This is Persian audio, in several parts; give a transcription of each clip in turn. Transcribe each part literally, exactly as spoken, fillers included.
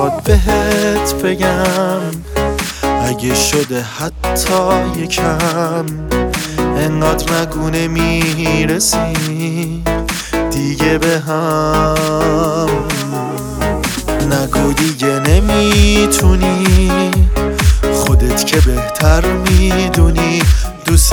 میخواد بهت بگم اگه شده حتی یکم انقدر نگونه میرسی دیگه به هم. نگو دیگه نمیتونی خودت که بهتر میدونی دوست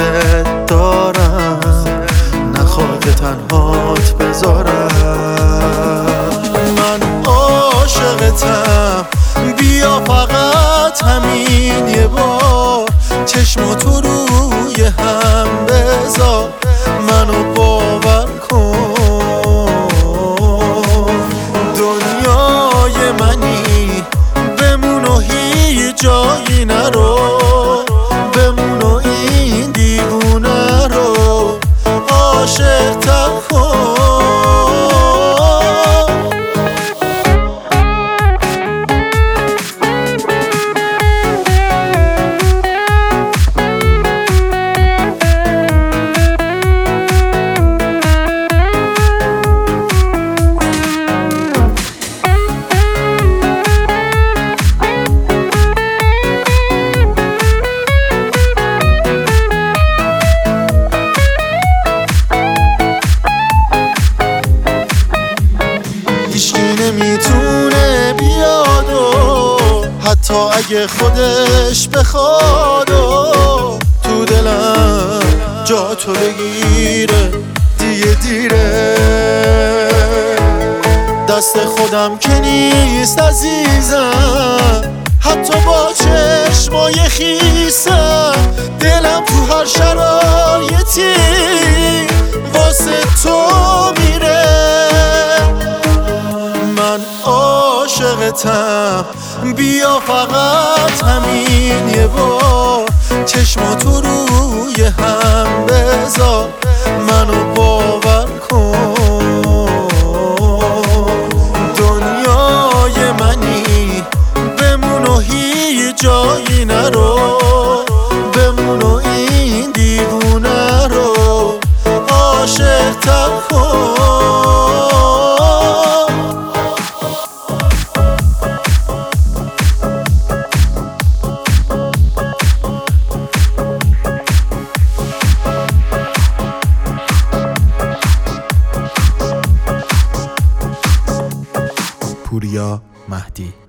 دارم نخواد تنهات بذارم. من عاشقتم بیا فقط همین یه بار چشماتو روی هم بذار منو باور کن دنیای منی بمون و هیچ جایی نرو بمون و این دیوونه رو عاشق تر کن. نمیتونه بیاد و حتی اگه خودش بخواد و تو دلم جا تو بگیره دیگه دیره. دست خودم که نیست عزیزم حتی با چشمای خیسم دلم تو هر شرایطی واسه تو میره. من عاشقتم بیا فقط همین یه بار چشماتو روی هم بذار منو باور کن دنیای منی بمون و هیچ جایی نرو بمون و این دیوونه رو عاشق تر کن. پوریا مهدی